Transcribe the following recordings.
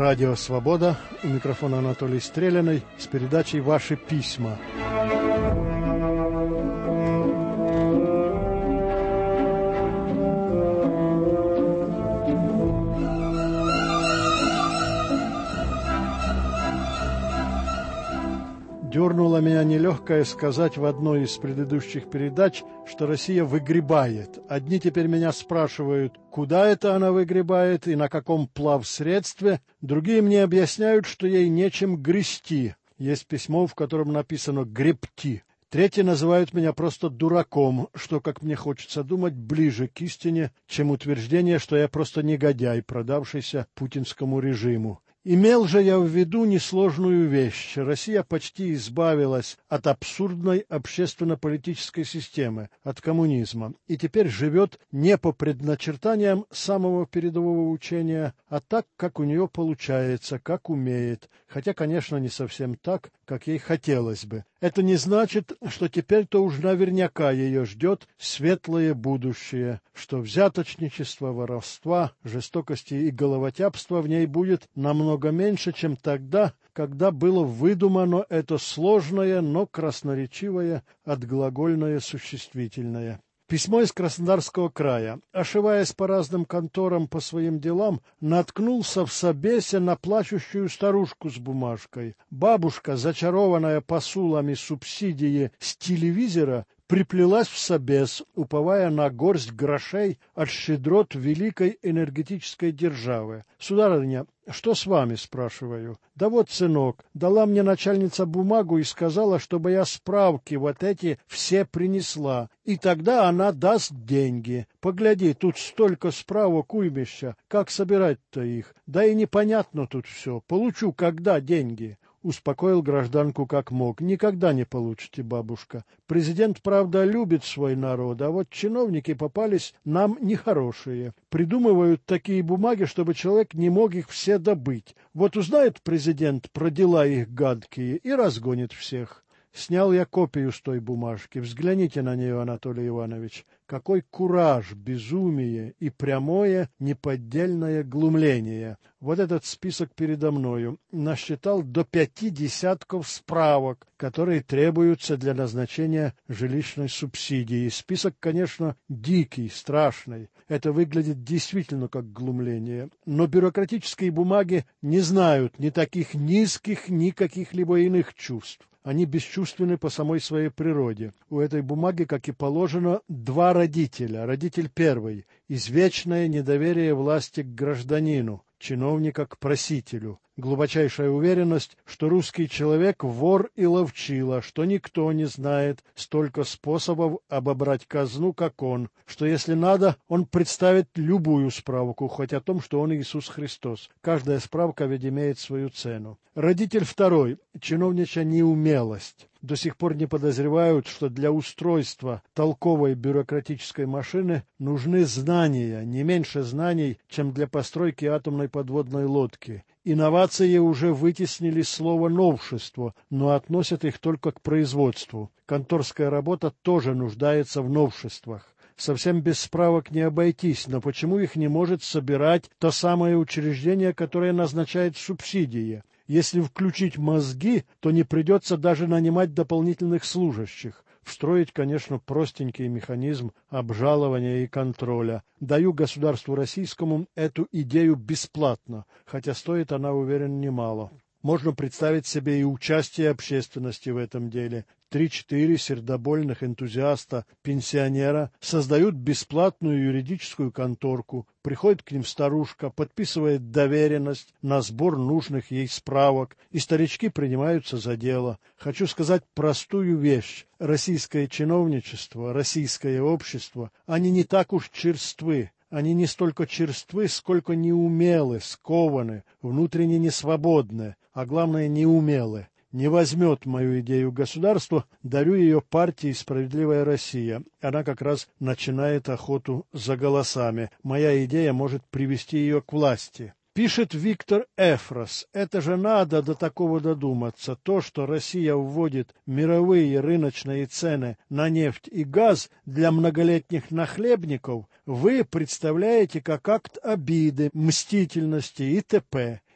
Радио «Свобода». У микрофона Анатолий Стреляный с передачей «Ваши письма». Дернуло меня нелегкое сказать в одной из предыдущих передач, что Россия выгребает. Одни теперь меня спрашивают, куда это она выгребает и на каком плавсредстве. Другие мне объясняют, что ей нечем грести. Есть письмо, в котором написано «гребти». Третьи называют меня просто дураком, что, как мне хочется думать, ближе к истине, чем утверждение, что я просто негодяй, продавшийся путинскому режиму. Имел же я в виду несложную вещь. Россия почти избавилась от абсурдной общественно-политической системы, от коммунизма, и теперь живет не по предначертаниям самого передового учения, а так, как у нее получается, как умеет, хотя, конечно, не совсем так, как ей хотелось бы. Это не значит, что теперь-то уж наверняка ее ждет светлое будущее, что взяточничество, воровства, жестокости и головотяпства в ней будет намного меньше, чем тогда, когда было выдумано это сложное, но красноречивое отглагольное существительное. Письмо из Краснодарского края. Ошиваясь по разным конторам по своим делам, наткнулся в собесе на плачущую старушку с бумажкой. Бабушка, зачарованная посулами субсидии с телевизора, приплелась в собес, уповая на горсть грошей от щедрот великой энергетической державы. «Сударыня, что с вами?» — спрашиваю. «Да вот, сынок, дала мне начальница бумагу и сказала, чтобы я справки вот эти все принесла, и тогда она даст деньги. Погляди, тут столько справок уймища, как собирать-то их? Да и непонятно тут все. Получу когда деньги?» Успокоил гражданку как мог. «Никогда не получите, бабушка. Президент, правда, любит свой народ, а вот чиновники попались нам нехорошие. Придумывают такие бумаги, чтобы человек не мог их все добыть. Вот узнает президент про дела их гадкие и разгонит всех». Снял я копию с той бумажки. Взгляните на нее, Анатолий Иванович. Какой кураж, безумие и прямое, неподдельное глумление. Вот этот список передо мною. Насчитал до 50 справок, которые требуются для назначения жилищной субсидии. Список, конечно, дикий, страшный. Это выглядит действительно как глумление. Но бюрократические бумаги не знают ни таких низких, ни каких-либо иных чувств. Они бесчувственны по самой своей природе. У этой бумаги, как и положено, два родителя. Родитель первый – извечное недоверие власти к гражданину, чиновника к просителю. Глубочайшая уверенность, что русский человек вор и ловчила, что никто не знает столько способов обобрать казну, как он, что, если надо, он представит любую справку, хоть о том, что он Иисус Христос. Каждая справка ведь имеет свою цену. Родитель второй – чиновничья неумелость. До сих пор не подозревают, что для устройства толковой бюрократической машины нужны знания, не меньше знаний, чем для постройки атомной подводной лодки. Инновации уже вытеснили слово «новшество», но относят их только к производству. Конторская работа тоже нуждается в новшествах. Совсем без справок не обойтись, но почему их не может собирать то самое учреждение, которое назначает субсидии? Если включить мозги, то не придется даже нанимать дополнительных служащих. Встроить, конечно, простенький механизм обжалования и контроля. Даю государству российскому эту идею бесплатно, хотя стоит она, уверен, немало. Можно представить себе и участие общественности в этом деле. 3-4 сердобольных энтузиаста, пенсионера создают бесплатную юридическую конторку. Приходит к ним старушка, подписывает доверенность на сбор нужных ей справок, и старички принимаются за дело. Хочу сказать простую вещь. Российское чиновничество, российское общество, они не так уж черствы. Они не столько черствы, сколько неумелы, скованы, внутренне несвободны, а главное неумелы. Не возьмет мою идею государства, дарю ее партии «Справедливая Россия». Она как раз начинает охоту за голосами. Моя идея может привести ее к власти. Пишет Виктор Эфрос. Это же надо до такого додуматься. То, что Россия вводит мировые рыночные цены на нефть и газ для многолетних нахлебников, вы представляете как акт обиды, мстительности и т.п.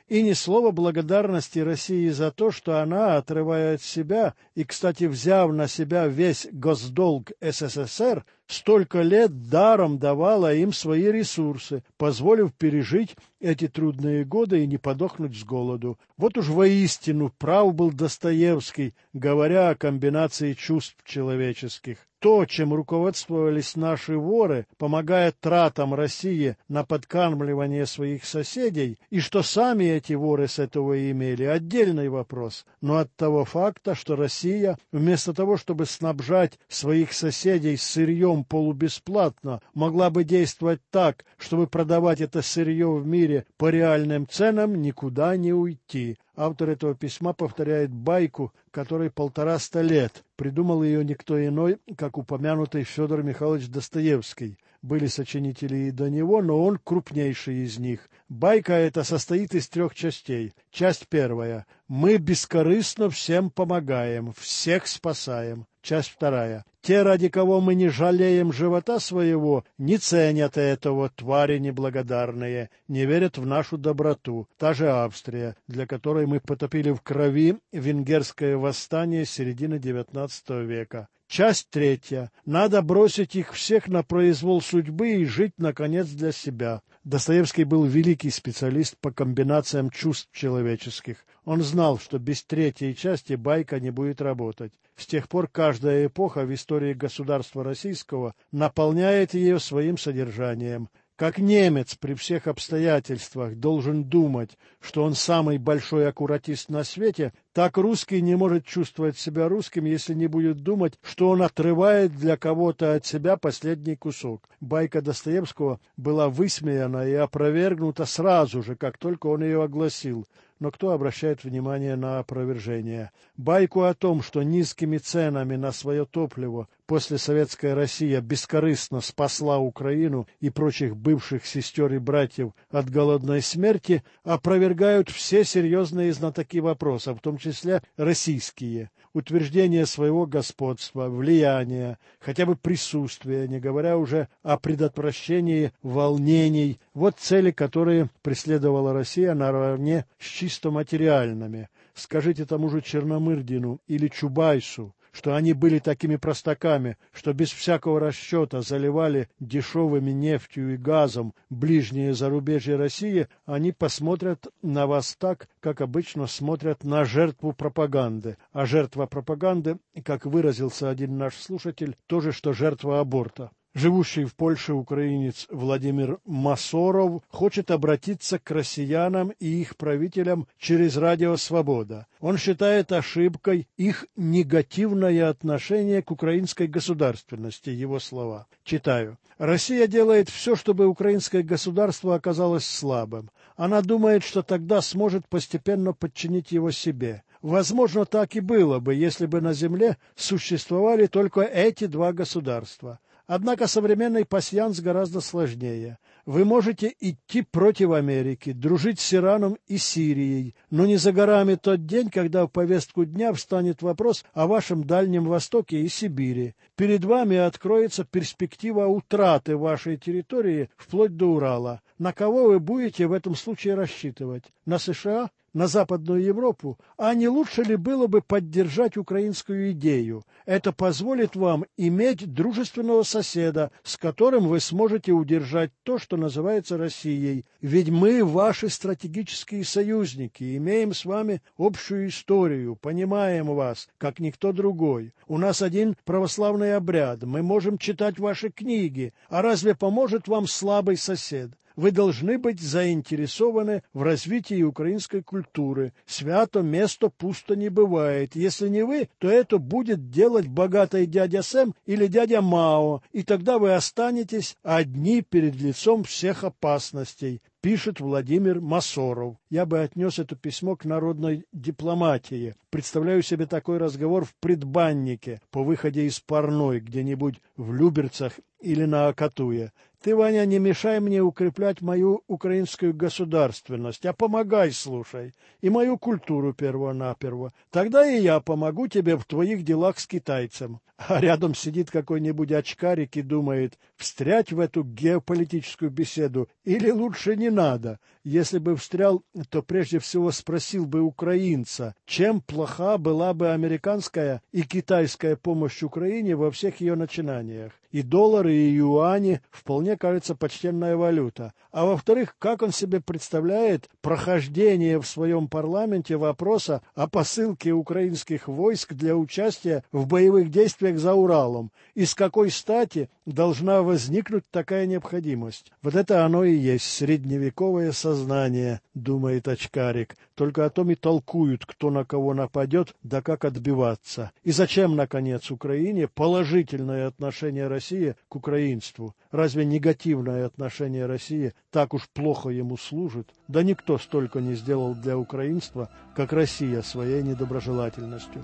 и ни слова благодарности России за то, что она, отрывая от себя и, кстати, взяв на себя весь госдолг СССР, столько лет даром давала им свои ресурсы, позволив пережить эти трудные годы и не подохнуть с голоду. Вот уж воистину прав был Достоевский, говоря о комбинации чувств человеческих. То, чем руководствовались наши воры, помогая тратам России на подкармливание своих соседей, и что сами эти воры с этого имели, отдельный вопрос. Но от того факта, что Россия, вместо того, чтобы снабжать своих соседей сырьем полубесплатно, могла бы действовать так, чтобы продавать это сырье в мире по реальным ценам, никуда не уйти. Автор этого письма повторяет байку, которой 150 лет. Придумал ее никто иной, как упомянутый Федор Михайлович Достоевский. Были сочинители и до него, но он крупнейший из них. Байка эта состоит из 3 частей. Часть первая. Мы бескорыстно всем помогаем, всех спасаем. Часть вторая. Те, ради кого мы не жалеем живота своего, не ценят этого, твари неблагодарные, не верят в нашу доброту. Та же Австрия, для которой мы потопили в крови венгерское восстание середины XIX века. Часть третья. Надо бросить их всех на произвол судьбы и жить, наконец, для себя. Достоевский был великий специалист по комбинациям чувств человеческих. Он знал, что без третьей части байка не будет работать. С тех пор каждая эпоха в истории государства российского наполняет ее своим содержанием. Как немец при всех обстоятельствах должен думать, что он самый большой аккуратист на свете, так русский не может чувствовать себя русским, если не будет думать, что он отрывает для кого-то от себя последний кусок. Байка Достоевского была высмеяна и опровергнута сразу же, как только он ее огласил. Но кто обращает внимание на опровержение? Байку о том, что низкими ценами на свое топливо послесоветская Россия бескорыстно спасла Украину и прочих бывших сестер и братьев от голодной смерти, опровергают все серьезные знатоки вопроса, в том числе российские. Утверждение своего господства, влияния, хотя бы присутствия, не говоря уже о предотвращении волнений, вот цели, которые преследовала Россия наравне с чисто материальными. Скажите тому же Черномырдину или Чубайсу, что они были такими простаками, что без всякого расчета заливали дешевыми нефтью и газом ближние зарубежья России, они посмотрят на вас так, как обычно смотрят на жертву пропаганды. А жертва пропаганды, как выразился один наш слушатель, то же, что жертва аборта. Живущий в Польше украинец Владимир Масоров хочет обратиться к россиянам и их правителям через радио «Свобода». Он считает ошибкой их негативное отношение к украинской государственности, его слова. Читаю. «Россия делает все, чтобы украинское государство оказалось слабым. Она думает, что тогда сможет постепенно подчинить его себе. Возможно, так и было бы, если бы на земле существовали только эти 2 государства. Однако современный пасьянс гораздо сложнее. Вы можете идти против Америки, дружить с Ираном и Сирией, но не за горами тот день, когда в повестку дня встанет вопрос о вашем Дальнем Востоке и Сибири. Перед вами откроется перспектива утраты вашей территории вплоть до Урала. На кого вы будете в этом случае рассчитывать? На США? На Западную Европу, а не лучше ли было бы поддержать украинскую идею? Это позволит вам иметь дружественного соседа, с которым вы сможете удержать то, что называется Россией. Ведь мы ваши стратегические союзники, имеем с вами общую историю, понимаем вас, как никто другой. У нас один православный обряд, мы можем читать ваши книги, а разве поможет вам слабый сосед? Вы должны быть заинтересованы в развитии украинской культуры. Свято место пусто не бывает. Если не вы, то это будет делать богатый дядя Сэм или дядя Мао, и тогда вы останетесь одни перед лицом всех опасностей», пишет Владимир Масоров. Я бы отнес это письмо к народной дипломатии. Представляю себе такой разговор в предбаннике по выходе из парной где-нибудь в Люберцах или на Акатуе. Ты, Ваня, не мешай мне укреплять мою украинскую государственность, а помогай, слушай, и мою культуру перво-наперво. Тогда и я помогу тебе в твоих делах с китайцем. А рядом сидит какой-нибудь очкарик и думает, встрять в эту геополитическую беседу или лучше не надо. Если бы встрял, то прежде всего спросил бы украинца, чем плоха была бы американская и китайская помощь Украине во всех ее начинаниях. И доллары, и юани вполне, кажется, почтенная валюта. А во-вторых, как он себе представляет прохождение в своем парламенте вопроса о посылке украинских войск для участия в боевых действиях за Уралом? И с какой стати должна возникнуть такая необходимость? Вот это оно и есть средневековое сознание, думает очкарик. Только о том и толкуют, кто на кого нападет, да как отбиваться. И зачем, наконец, Украине положительное отношение России к украинству? Разве негативное отношение России так уж плохо ему служит? Да никто столько не сделал для украинства, как Россия своей недоброжелательностью.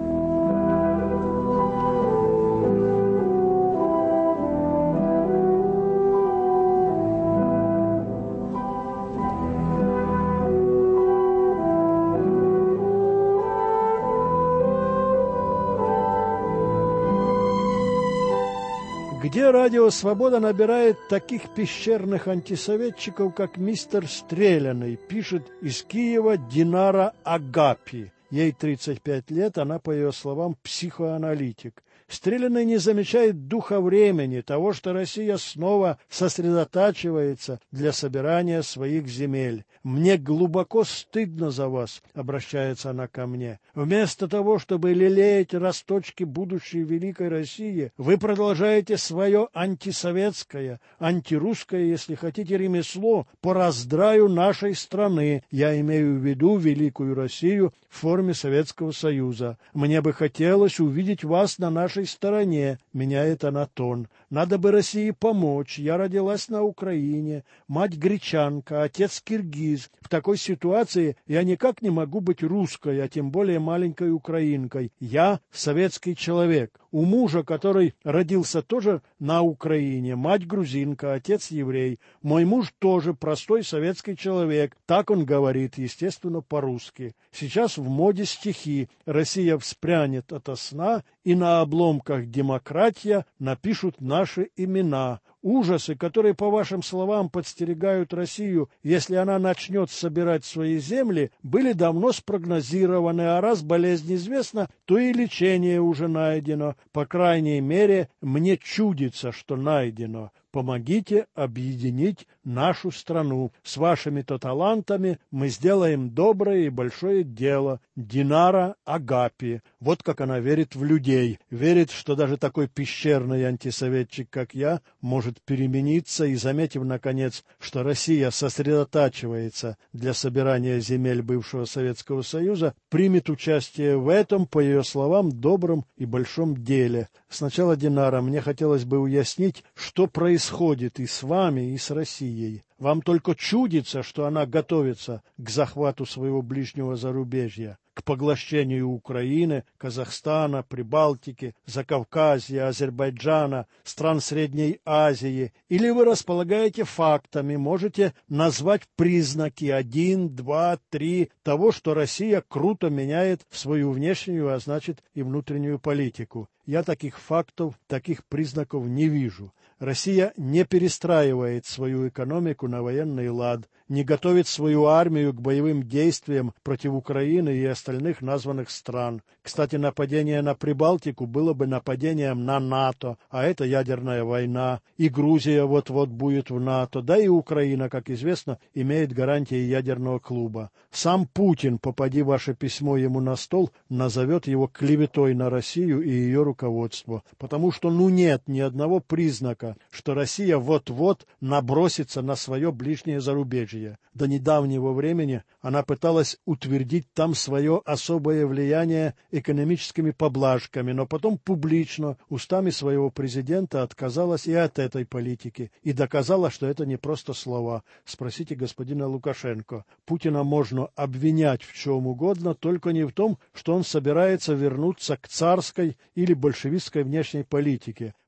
Где радио «Свобода» набирает таких пещерных антисоветчиков, как мистер Стреляный, пишет из Киева Динара Агапи. Ей 35 лет, она, по ее словам, психоаналитик. Стреляный не замечает духа времени, того, что Россия снова сосредотачивается для собирания своих земель. «Мне глубоко стыдно за вас», — обращается она ко мне. «Вместо того, чтобы лелеять росточки будущей великой России, вы продолжаете свое антисоветское, антирусское, если хотите, ремесло по раздраю нашей страны. Я имею в виду великую Россию в форме Советского Союза. Мне бы хотелось увидеть вас на нашей стороне», — меняет она тон. «Надо бы России помочь. Я родилась на Украине, мать гречанка, отец киргиз. В такой ситуации я никак не могу быть русской, а тем более маленькой украинкой. Я советский человек. У мужа, который родился тоже на Украине, мать грузинка, отец еврей. Мой муж тоже простой советский человек. Так он говорит, естественно, по-русски. Сейчас в моде стихи. Россия вспрянет ото сна, и на обломках демократия напишут наши имена. Ужасы, которые, по вашим словам, подстерегают Россию, если она начнет собирать свои земли, были давно спрогнозированы, а раз болезнь известна, то и лечение уже найдено. По крайней мере, мне чудится, что найдено. Помогите объединить нашу страну. С вашими-то талантами мы сделаем доброе и большое дело. Динара Агапи. Вот как она верит в людей. Верит, что даже такой пещерный антисоветчик, как я, может перемениться и, заметив, наконец, что Россия сосредотачивается для собирания земель бывшего Советского Союза, примет участие в этом, по ее словам, добром и большом деле. Сначала, Динара, мне хотелось бы уяснить, что происходит и с вами, и с Россией. Вам только чудится, что она готовится к захвату своего ближнего зарубежья, к поглощению Украины, Казахстана, Прибалтики, Закавказья, Азербайджана, стран Средней Азии, или вы располагаете фактами, можете назвать признаки 1, 2, 3 того, что Россия круто меняет свою внешнюю, а значит и внутреннюю политику. Я таких фактов, таких признаков не вижу. Россия не перестраивает свою экономику на военный лад, не готовит свою армию к боевым действиям против Украины и остальных названных стран. Кстати, нападение на Прибалтику было бы нападением на НАТО, а это ядерная война, и Грузия вот-вот будет в НАТО, да и Украина, как известно, имеет гарантии ядерного клуба. Сам Путин, попади ваше письмо ему на стол, назовет его клеветой на Россию и ее руководство, потому что нет ни одного признака, что Россия вот-вот набросится на свое ближнее зарубежье. До недавнего времени она пыталась утвердить там свое особое влияние экономическими поблажками, но потом публично устами своего президента отказалась и от этой политики и доказала, что это не просто слова. Спросите господина Лукашенко. Путина можно обвинять в чем угодно, только не в том, что он собирается вернуться к царской или большевистской внешней политике.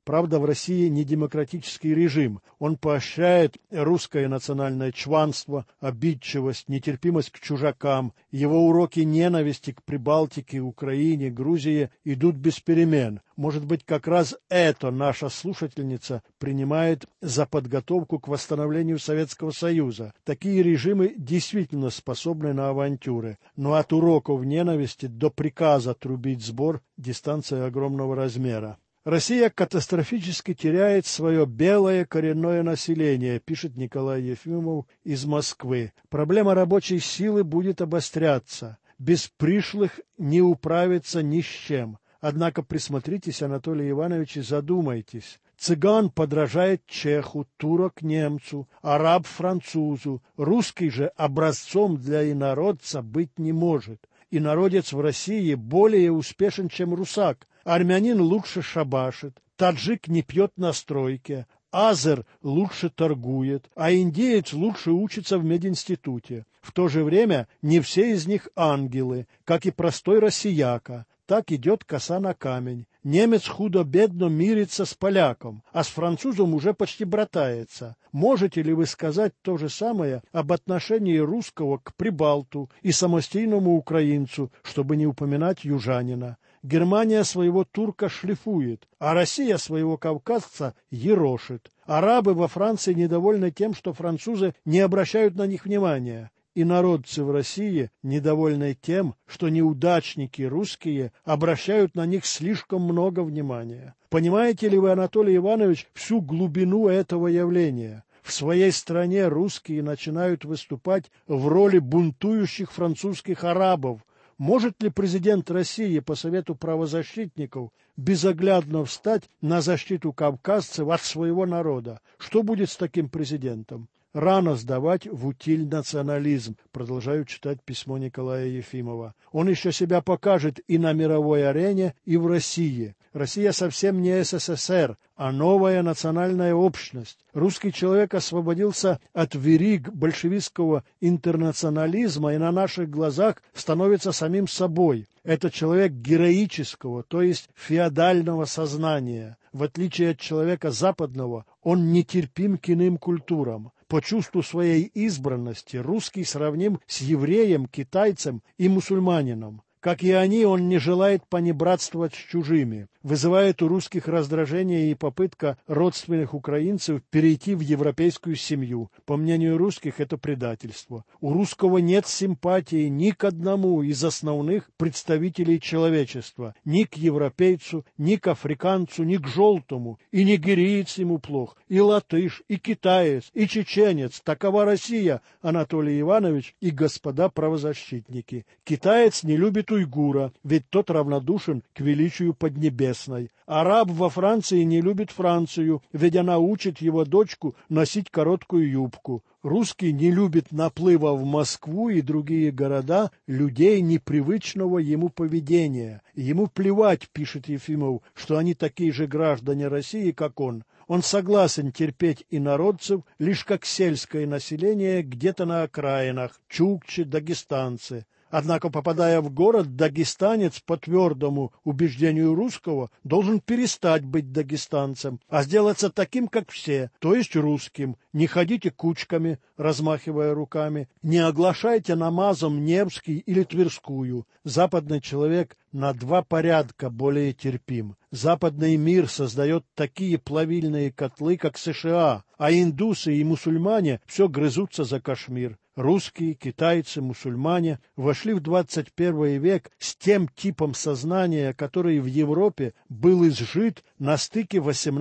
Правда, в России не демократический режим. Он поощряет русское национальное чванство, обидчивость, нетерпимость к чужакам. Его уроки ненависти к Прибалтике, Украине, Грузии идут без перемен. Может быть, как раз это наша слушательница принимает за подготовку к восстановлению Советского Союза. Такие режимы действительно способны на авантюры. Но от уроков ненависти до приказа трубить сбор дистанция огромного размера. Россия катастрофически теряет свое белое коренное население, пишет Николай Ефимов из Москвы. Проблема рабочей силы будет обостряться. Без пришлых не управиться ни с чем. Однако присмотритесь, Анатолий Иванович, и задумайтесь. Цыган подражает чеху, турок немцу, араб французу. Русский же образцом для инородца быть не может. Инородец в России более успешен, чем русак. Армянин лучше шабашит, таджик не пьет на стройке, азер лучше торгует, а индеец лучше учится в мединституте. В то же время не все из них ангелы, как и простой россияка. Так идет коса на камень. Немец худо-бедно мирится с поляком, а с французом уже почти братается. Можете ли вы сказать то же самое об отношении русского к прибалту и самостийному украинцу, чтобы не упоминать южанина? Германия своего турка шлифует, а Россия своего кавказца ерошит. Арабы во Франции недовольны тем, что французы не обращают на них внимания. И народцы в России недовольны тем, что неудачники русские обращают на них слишком много внимания. Понимаете ли вы, Анатолий Иванович, всю глубину этого явления? В своей стране русские начинают выступать в роли бунтующих французских арабов. Может ли президент России по совету правозащитников безоглядно встать на защиту кавказцев от своего народа? Что будет с таким президентом? Рано сдавать в утиль национализм, продолжаю читать письмо Николая Ефимова. Он еще себя покажет и на мировой арене, и в России. Россия совсем не СССР, а новая национальная общность. Русский человек освободился от вериг большевистского интернационализма и на наших глазах становится самим собой. Это человек героического, то есть феодального сознания. В отличие от человека западного, он нетерпим к иным культурам. По чувству своей избранности русский сравним с евреем, китайцем и мусульманином. Как и они, он не желает понебратствовать с чужими. Вызывает у русских раздражение и попытка родственных украинцев перейти в европейскую семью. По мнению русских, это предательство. У русского нет симпатии ни к одному из основных представителей человечества. Ни к европейцу, ни к африканцу, ни к желтому. И нигериец ему плох, и латыш, и китаец, и чеченец. Такова Россия, Анатолий Иванович и господа правозащитники. Китаец не любит уйгура, ведь тот равнодушен к величию Поднебесной. Араб во Франции не любит Францию, ведь она учит его дочку носить короткую юбку. Русский не любит наплыва в Москву и другие города людей непривычного ему поведения. Ему плевать, пишет Ефимов, что они такие же граждане России, как он. Он согласен терпеть инородцев лишь как сельское население где-то на окраинах, чукчи, дагестанцы. Однако, попадая в город, дагестанец по твердому убеждению русского должен перестать быть дагестанцем, а сделаться таким, как все, то есть русским. Не ходите кучками, размахивая руками, не оглашайте намазом Невский или Тверскую. Западный человек на 2 порядка более терпим. Западный мир создает такие плавильные котлы, как США, а индусы и мусульмане все грызутся за Кашмир. Русские, китайцы, мусульмане вошли в 21 век с тем типом сознания, который в Европе был изжит на стыке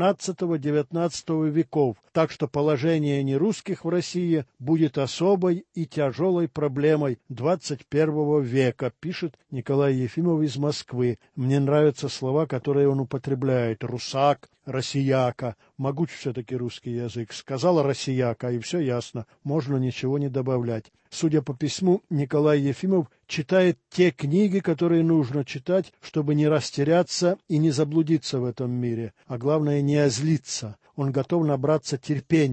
XVIII-XIX веков, так что положение нерусских в России будет особой и тяжелой проблемой 21 века, пишет Николай Ефимов из Москвы. Мне нравятся слова, которые он употребляет. Русак, россияка. Могуч все-таки русский язык. Сказала россияка, и все ясно. Можно ничего не добавлять. Судя по письму, Николай Ефимов читает те книги, которые нужно читать, чтобы не растеряться и не заблудиться в этом мире, а главное не озлиться. Он готов набраться терпения.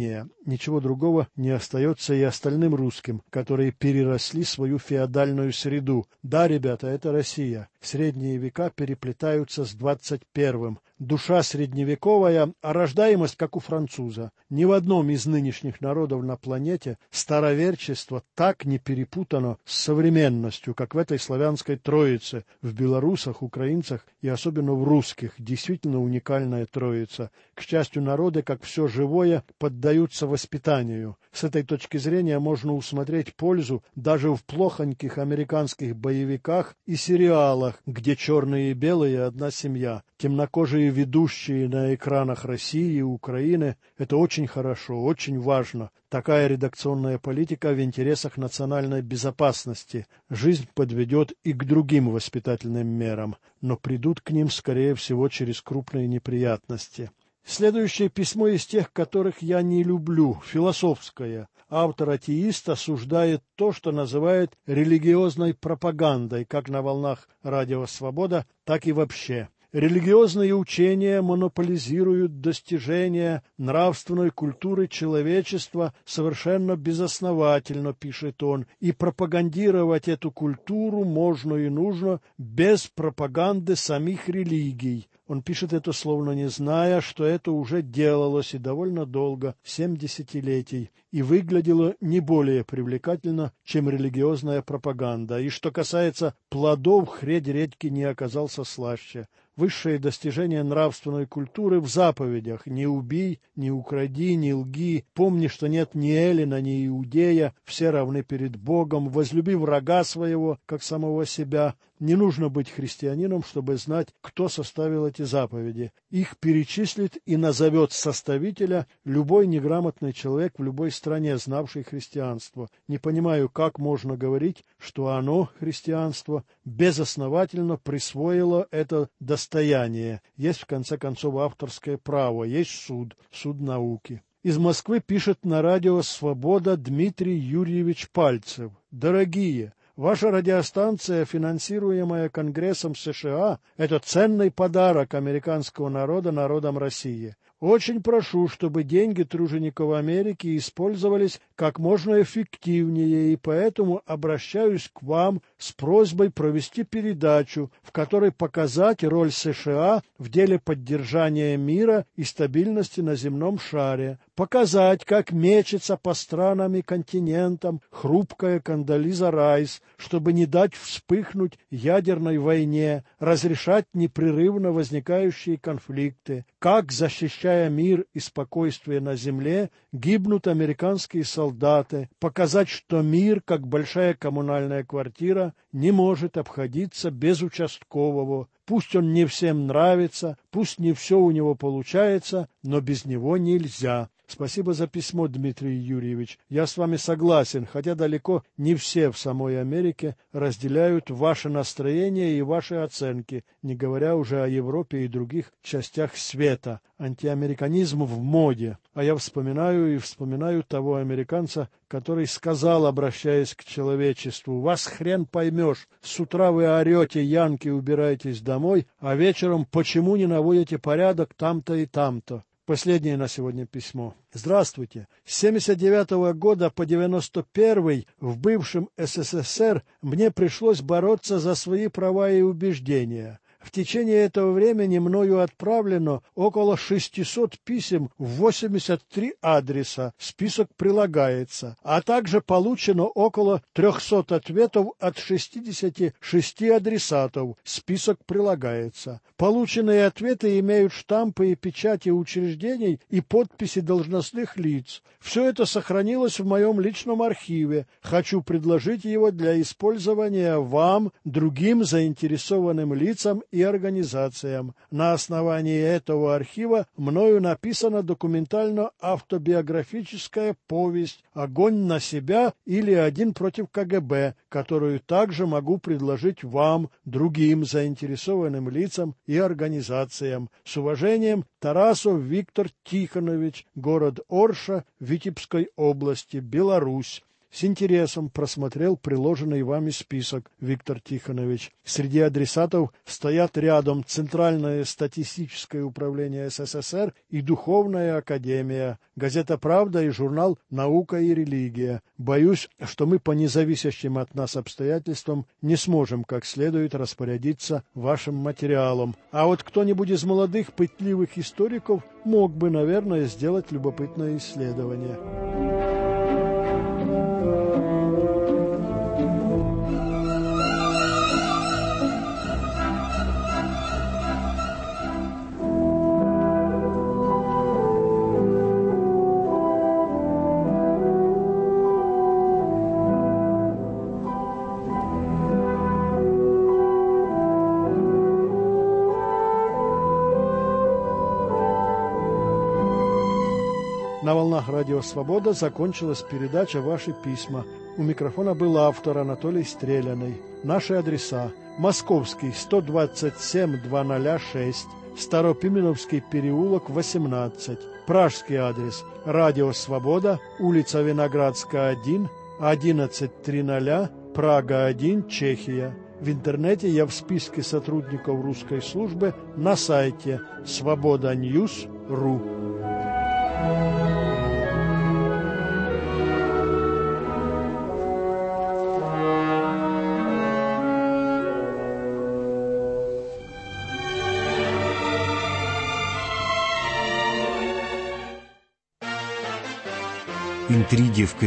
ничего другого не остается и остальным русским, которые переросли свою феодальную среду. Да, ребята, это Россия. Средние века переплетаются с 21-м. Душа средневековая, а рождаемость, как у француза. Ни в одном из нынешних народов на планете староверчество так не перепутано с современностью, как в этой славянской троице, в белорусах, украинцах и особенно в русских. Действительно уникальная троица. К счастью, народы, как все живое, поддаются воспитанию. С этой точки зрения можно усмотреть пользу даже в плохоньких американских боевиках и сериалах, где черные и белые одна семья. Темнокожие ведущие на экранах России и Украины – это очень хорошо, очень важно. Такая редакционная политика в интересах национальной безопасности. Жизнь подведет и к другим воспитательным мерам, но придут к ним, скорее всего, через крупные неприятности. Следующее письмо из тех, которых я не люблю, философское. Автор-атеист осуждает то, что называет религиозной пропагандой, как на волнах радио «Свобода», так и вообще. Религиозные учения монополизируют достижения нравственной культуры человечества совершенно безосновательно, пишет он, и пропагандировать эту культуру можно и нужно без пропаганды самих религий. Он пишет это словно не зная, что это уже делалось и довольно долго, 7 десятилетий, и выглядело не более привлекательно, чем религиозная пропаганда. И что касается плодов, хрень редьки не оказался слаще. Высшее достижение нравственной культуры в заповедях: «Не убий, не укради, не лги, помни, что нет ни эллина, ни иудея, все равны перед Богом, возлюби врага своего, как самого себя». Не нужно быть христианином, чтобы знать, кто составил эти заповеди. Их перечислит и назовет составителя любой неграмотный человек в любой стране, знавший христианство. Не понимаю, как можно говорить, что оно, христианство, безосновательно присвоило это достояние. Есть, в конце концов, авторское право, есть суд науки. Из Москвы пишет на радио «Свобода» Дмитрий Юрьевич Пальцев. Дорогие, ваша радиостанция, финансируемая Конгрессом США, это ценный подарок американского народа народам России. Очень прошу, чтобы деньги тружеников Америки использовались как можно эффективнее, и поэтому обращаюсь к вам с просьбой провести передачу, в которой показать роль США в деле поддержания мира и стабильности на земном шаре, показать, как мечется по странам и континентам хрупкая Кондолиза Райс, чтобы не дать вспыхнуть ядерной войне, разрешать непрерывно возникающие конфликты, как, защищая мир и спокойствие на земле, гибнут американские солдаты, показать, что мир, как большая коммунальная квартира, не может обходиться без участкового. Пусть он не всем нравится, пусть не все у него получается, но без него нельзя. Спасибо за письмо, Дмитрий Юрьевич. Я с вами согласен, хотя далеко не все в самой Америке разделяют ваше настроение и ваши оценки, не говоря уже о Европе и других частях света. Антиамериканизм в моде. А я вспоминаю того американца, который сказал, обращаясь к человечеству: «Вас хрен поймешь, с утра вы орете, янки, убирайтесь домой, а вечером почему не наводите порядок там-то и там-то?» Последнее на сегодня письмо. Здравствуйте. С 79-го года по 91-й в бывшем СССР мне пришлось бороться за свои права и убеждения. В течение этого времени мною отправлено около 600 писем в 83 адреса, список прилагается, а также получено около 300 ответов от 66 адресатов, список прилагается. Полученные ответы имеют штампы и печати учреждений и подписи должностных лиц. Все это сохранилось в моем личном архиве. Хочу предложить его для использования вам, другим заинтересованным лицам и организациям. На основании этого архива мною написана документально-автобиографическая повесть «Огонь на себя» или «Один против КГБ», которую также могу предложить вам, другим заинтересованным лицам и организациям. С уважением, Тарасов Виктор Тихонович, город Орша, Витебской области, Беларусь. С интересом просмотрел приложенный вами список, Виктор Тихонович. Среди адресатов стоят рядом Центральное статистическое управление СССР и Духовная академия, газета «Правда» и журнал «Наука и религия». Боюсь, что мы по независящим от нас обстоятельствам не сможем как следует распорядиться вашим материалом. А вот кто-нибудь из молодых пытливых историков мог бы, наверное, сделать любопытное исследование. На волнах Радио Свобода закончилась передача «Ваши письма». У микрофона был автор Анатолий Стреляный. Наши адреса: Московский, 127-206, Старопименовский переулок, 18. Пражский адрес: Радио Свобода, улица Виноградская, 1, 1100, Прага, 1, Чехия. В интернете я в списке сотрудников русской службы на сайте svoboda.news.ru. Интриги в